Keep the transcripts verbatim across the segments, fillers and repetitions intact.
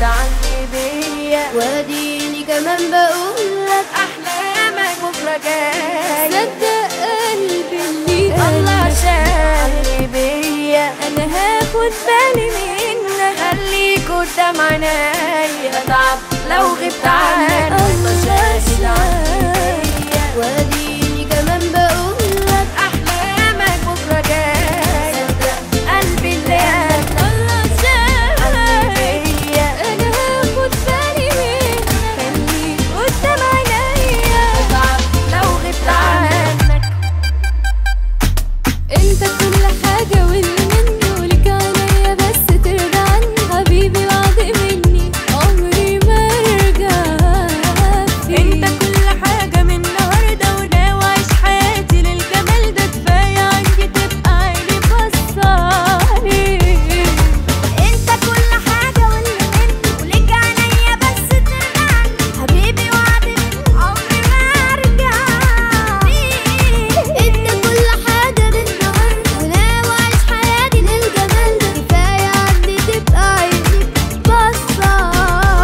شاهد عني بيا، واديني كمان بقولك أحلامك بكرة جاي. صدق قلبي اللي الله شاهد بيا، أنا هاخد بالي منك، خليك قدام عينيا، أتعب لو غبت عنك. الله شاهد عني بيا، واديني كمان بقولك أحلامك بكرة جاي. صدق قلبي اللي قالك الله شاهد بيا، أنا هاخد بالي منك، خليك قدام عينيا، أتعب لو غبت عنك. انت كل حاجة واللي مني ولك عينيا، بس ترضى عني حبيبي بعد مني عمري ما ارجع فيه. انت كل حاجة من النهاردة وناوي اعيش حياتي للجمال ده، كفاية عندي تبقى عيني بصالي. انت كل حاجة واللي مني ولك عينيا، بس ترضى عني حبيبي وعد مني عمري ما ارجع فيه. انت كل حاجة من النهاردة وناوي اعيش حياتي للجمال ده، كفاية عندي تبقى عيني بصالي.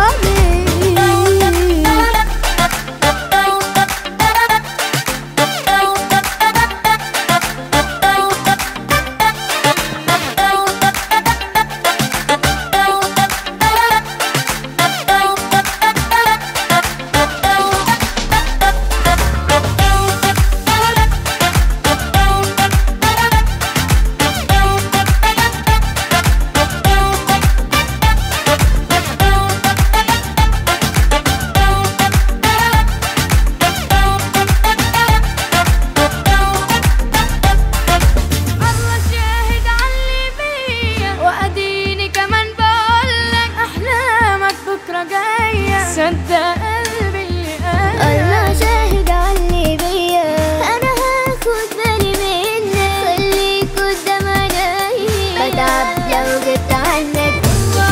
الله شاهد علي بيا، واديني كمان بقولك احلامك بكره جايه. صدق قلبي اللي قالك الله شاهد علي بيا، انا هاخد بالي منك، خليك قدام عينيا، بتعب لو غبت عنك.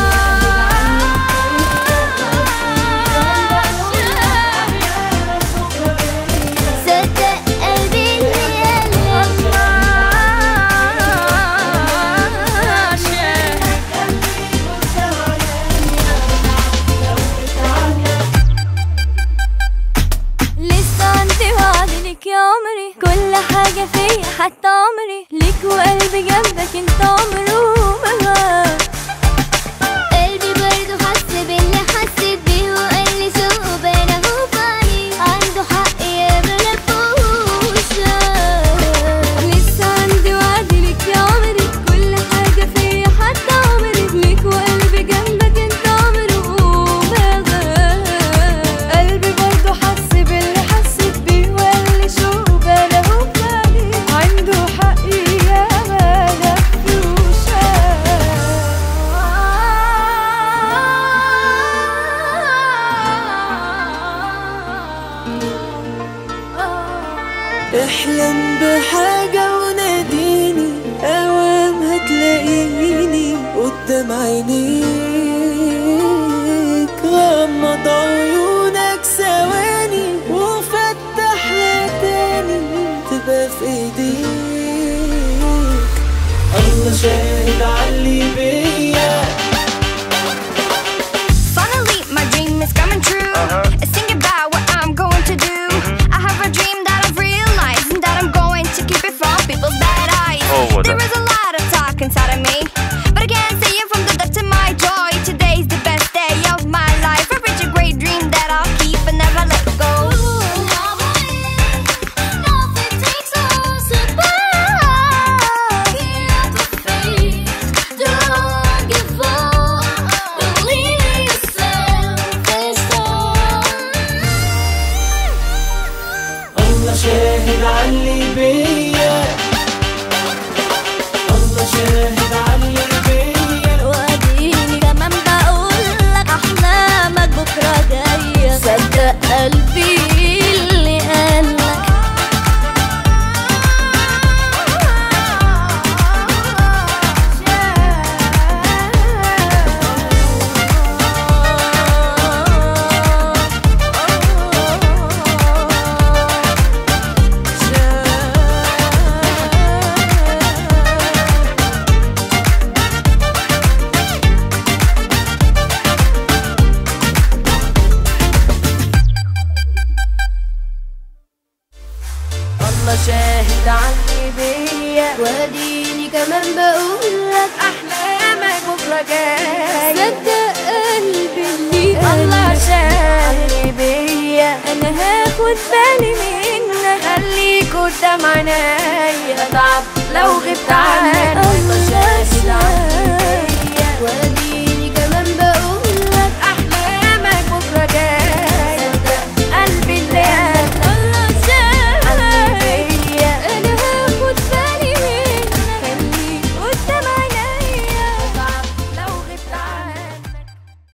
صدق قلبي اللي قالك لسه عندي وعد ليك يا عمري، كل حاجة فيا حتى عمري ليك، وقلبي جنبك انت عمره ما غاب. قلبي برضه حس باللي حسيت بيه، وقال لي سوق بينا هو فاني، عنده حق يا ملفوش. لسه عندي وعد ليك يا عمري، كل حاجة فيا حتى عمري ليك، وقلبي جنبك انت عمره ما غاب. قلبي برضه حس باللي حسيت بيه، وقال لي شوق بلا هو فاني، عنده حق يا ملفوش. احلم بحاجة وناديني، اوام هتلاقيني قدام عينيك، غمض عيونك ثواني وفتحها تاني، تبقى في ايديك. الله شاهد علي بيا. Finally, my dream is coming true. It's thinking about what I'm going to do. I have a dream that I've realized, and that I'm going to keep it from people's bad eyes. Oh, what There the- is a lot of talk inside of me, but I can't say it from the depths of my joy. Today's the best day of my life. I reach a great dream that I'll keep and never let go. Nothing takes us apart. Get up the faith, don't give up. Believe in yourself and start. الله شاهد علي بيا، الله شاهد علي بيا، واديني كمان بقولك احلامك بكره جايه. صدق قلبي اللي قالك شاهد. الله شاهد عني بيا، واديني كمان بقولك أحلامك بكرة جاي. صدق قلبي اللي الله قالك شاهد بيا، انا هاخد بالي منك، خليك قدام عينيا، اتعب لو غبت عنك. الله الله شاهد عني